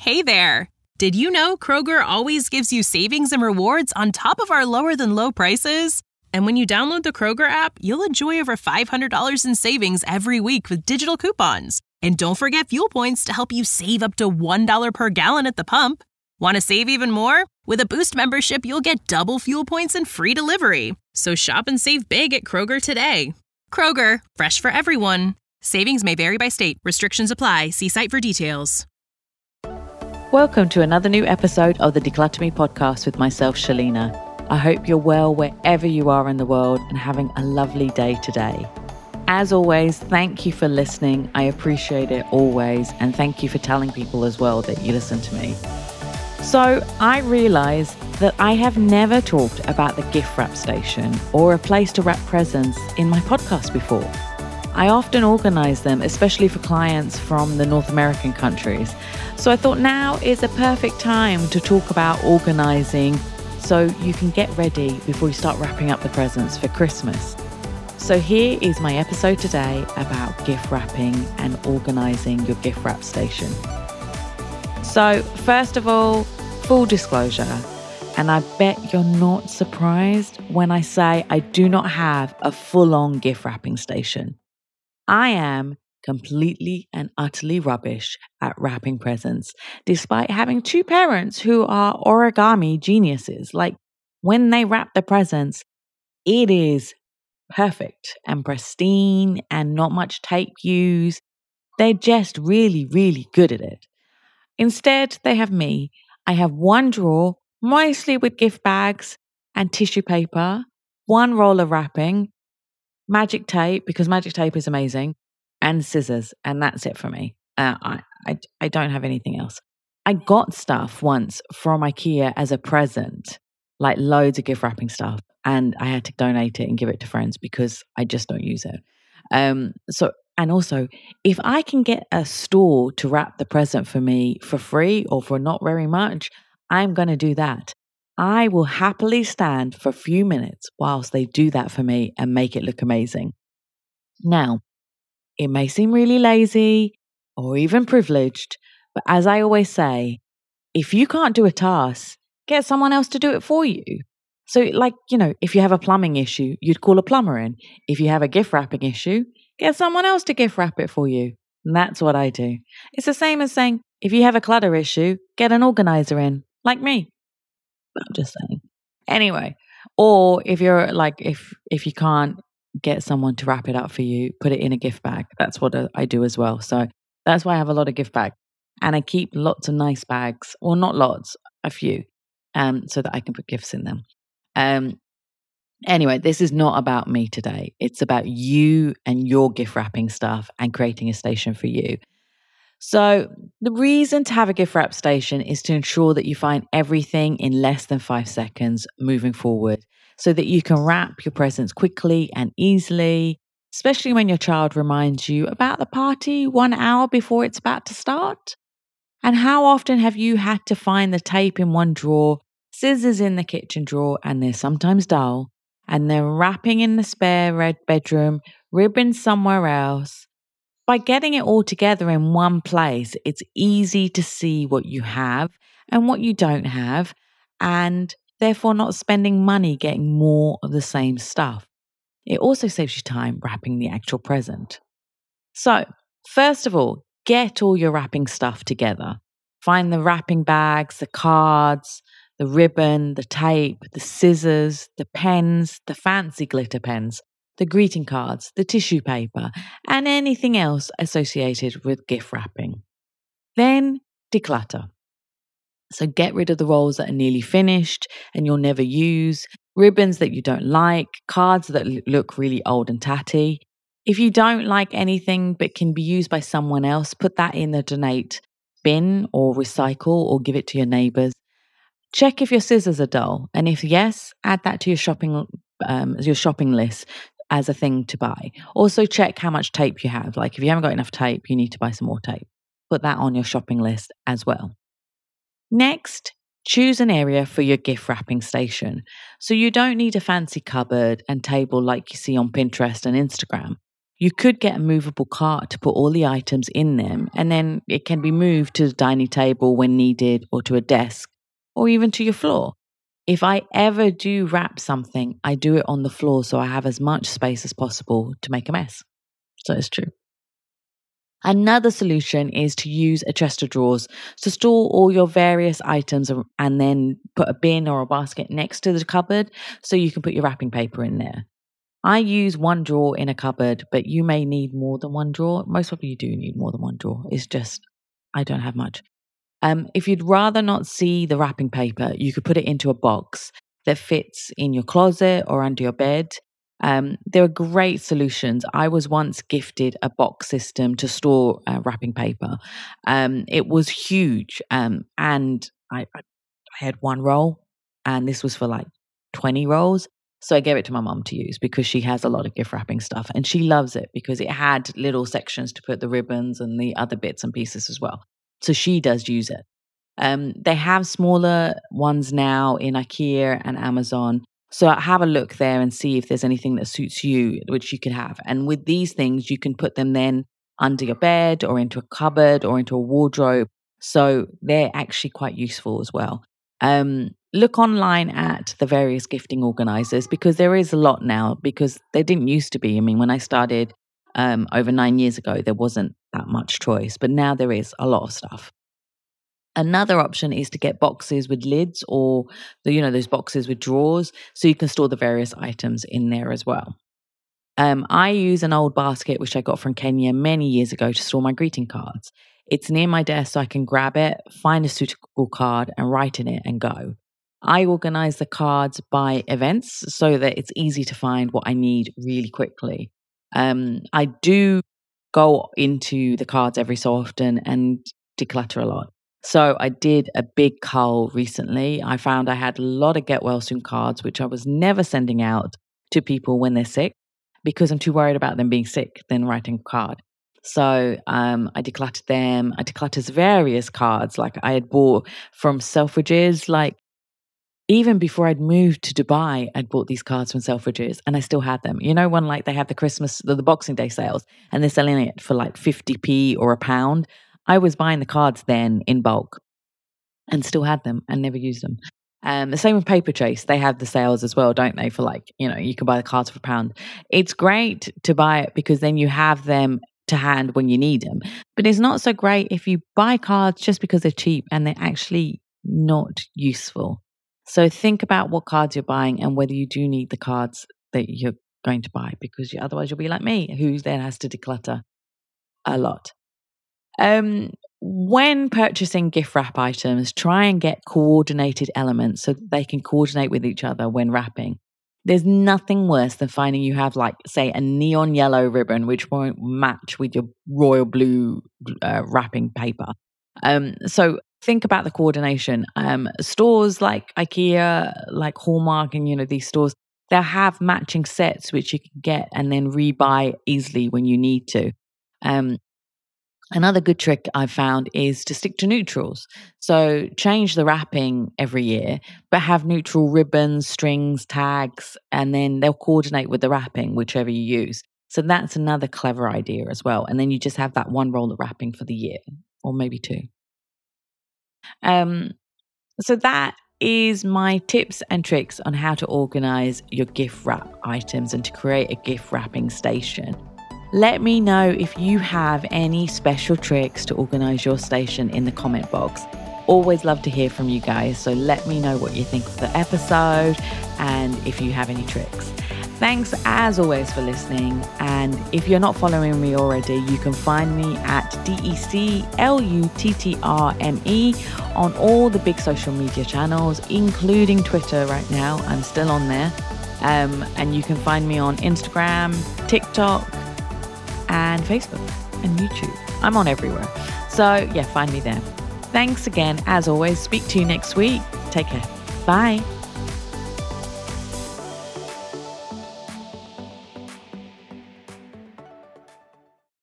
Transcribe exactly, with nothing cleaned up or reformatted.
Hey there! Did you know Kroger always gives you savings and rewards on top of our lower-than-low prices? And when you download the Kroger app, you'll enjoy over five hundred dollars in savings every week with digital coupons. And don't forget fuel points to help you save up to one dollar per gallon at the pump. Want to save even more? With a Boost membership, you'll get double fuel points and free delivery. So shop and save big at Kroger today. Kroger, fresh for everyone. Savings may vary by state. Restrictions apply. See site for details. Welcome to another new episode of the Declutter Me podcast with myself, Shalina. I hope you're well wherever you are in the world and having a lovely day today. As always, thank you for listening. I appreciate it always. And thank you for telling people as well that you listen to me. So I realized that I have never talked about the gift wrap station or a place to wrap presents in my podcast before. I often organize them, especially for clients from the North American countries. So I thought now is a perfect time to talk about organizing so you can get ready before you start wrapping up the presents for Christmas. So here is my episode today about gift wrapping and organizing your gift wrap station. So first of all, full disclosure, and I bet you're not surprised when I say I do not have a full-on gift wrapping station. I am completely and utterly rubbish at wrapping presents, despite having two parents who are origami geniuses. Like, when they wrap the presents, it is perfect and pristine and not much tape used. They're just really, really good at it. Instead, they have me. I have one drawer, mostly with gift bags and tissue paper, one roll of wrapping, magic tape, because magic tape is amazing, and scissors, and that's it for me. Uh, I, I, I don't have anything else. I got stuff once from IKEA as a present, like loads of gift wrapping stuff, and I had to donate it and give it to friends because I just don't use it. Um, so, and also, if I can get a store to wrap the present for me for free or for not very much, I'm going to do that. I will happily stand for a few minutes whilst they do that for me and make it look amazing. Now, it may seem really lazy or even privileged, but as I always say, if you can't do a task, get someone else to do it for you. So like, you know, if you have a plumbing issue, you'd call a plumber in. If you have a gift wrapping issue, get someone else to gift wrap it for you. And that's what I do. It's the same as saying, if you have a clutter issue, get an organizer in, like me. I'm just saying. Anyway, or if you're like, if if you can't get someone to wrap it up for you, put it in a gift bag. That's what I do as well. So that's why I have a lot of gift bags. And I keep lots of nice bags, or not lots, a few, um, so that I can put gifts in them. Um, anyway, this is not about me today. It's about you and your gift wrapping stuff and creating a station for you. So the reason to have a gift wrap station is to ensure that you find everything in less than five seconds moving forward so that you can wrap your presents quickly and easily, especially when your child reminds you about the party one hour before it's about to start. And how often have you had to find the tape in one drawer, scissors in the kitchen drawer, and they're sometimes dull, and then wrapping in the spare red bedroom, ribbons somewhere else? By getting it all together in one place, it's easy to see what you have and what you don't have, and therefore not spending money getting more of the same stuff. It also saves you time wrapping the actual present. So, first of all, get all your wrapping stuff together. Find the wrapping bags, the cards, the ribbon, the tape, the scissors, the pens, the fancy glitter pens, the greeting cards, the tissue paper, and anything else associated with gift wrapping. Then declutter. So get rid of the rolls that are nearly finished and you'll never use, ribbons that you don't like, cards that look really old and tatty. If you don't like anything but can be used by someone else, put that in the donate bin or recycle or give it to your neighbours. Check if your scissors are dull, and if yes, add that to your shopping um, your shopping list as a thing to buy. Also check how much tape you have. Like if you haven't got enough tape, you need to buy some more tape. Put that on your shopping list as well. Next, choose an area for your gift wrapping station. So you don't need a fancy cupboard and table like you see on Pinterest and Instagram. You could get a movable cart to put all the items in them, and then it can be moved to the dining table when needed, or to a desk, or even to your floor. If I ever do wrap something, I do it on the floor so I have as much space as possible to make a mess. So it's true. Another solution is to use a chest of drawers to store all your various items and then put a bin or a basket next to the cupboard so you can put your wrapping paper in there. I use one drawer in a cupboard, but you may need more than one drawer. Most probably you do need more than one drawer. It's just, I don't have much. Um, if you'd rather not see the wrapping paper, you could put it into a box that fits in your closet or under your bed. Um, there are great solutions. I was once gifted a box system to store uh, wrapping paper. Um, it was huge, um, and I, I had one roll, and this was for like twenty rolls. So I gave it to my mum to use because she has a lot of gift wrapping stuff, and she loves it because it had little sections to put the ribbons and the other bits and pieces as well. So she does use it. Um, they have smaller ones now in IKEA and Amazon. So have a look there and see if there's anything that suits you, which you can have. And with these things, you can put them then under your bed or into a cupboard or into a wardrobe. So they're actually quite useful as well. Um, look online at the various gifting organizers because there is a lot now because there didn't used to be. I mean, when I started um, over nine years ago, there wasn't that much choice, but now there is a lot of stuff. Another option is to get boxes with lids or, the, you know, those boxes with drawers so you can store the various items in there as well. Um, I use an old basket, which I got from Kenya many years ago to store my greeting cards. It's near my desk so I can grab it, find a suitable card and write in it and go. I organize the cards by events so that it's easy to find what I need really quickly. Um, I do go into the cards every so often and declutter a lot. So I did a big cull recently. I found I had a lot of get well soon cards, which I was never sending out to people when they're sick because I'm too worried about them being sick than writing a card. So um, I decluttered them. I decluttered various cards like I had bought from Selfridges. Like even before I'd moved to Dubai, I'd bought these cards from Selfridges and I still had them. You know, when like they have the Christmas, the, the Boxing Day sales and they're selling it for like fifty p or a pound. I was buying the cards then in bulk and still had them and never used them. Um, the same with Paperchase. They have the sales as well, don't they? For like, you know, you can buy the cards for a pound. It's great to buy it because then you have them to hand when you need them. But it's not so great if you buy cards just because they're cheap and they're actually not useful. So think about what cards you're buying and whether you do need the cards that you're going to buy because you, otherwise you'll be like me, who then has to declutter a lot. Um, when purchasing gift wrap items, try and get coordinated elements so that they can coordinate with each other when wrapping. There's nothing worse than finding you have like, say, a neon yellow ribbon which won't match with your royal blue uh, wrapping paper. Um, so think about the coordination. Um, stores like IKEA, like Hallmark and, you know, these stores, they'll have matching sets which you can get and then rebuy easily when you need to. Um, Another good trick I've found is to stick to neutrals. So change the wrapping every year, but have neutral ribbons, strings, tags, and then they'll coordinate with the wrapping, whichever you use. So that's another clever idea as well. And then you just have that one roll of wrapping for the year, or maybe two. Um, so that is my tips and tricks on how to organize your gift wrap items and to create a gift wrapping station. Let me know if you have any special tricks to organize your station in the comment box. Always love to hear from you guys, so let me know what you think of the episode and if you have any tricks. Thanks as always for listening, and if you're not following me already, you can find me at D E C L U T T R M E on all the big social media channels, including Twitter right now. I'm still on there. Um, and you can find me on Instagram, TikTok, and Facebook and YouTube. I'm on everywhere. So yeah, find me there. Thanks again. As always, speak to you next week. Take care. Bye.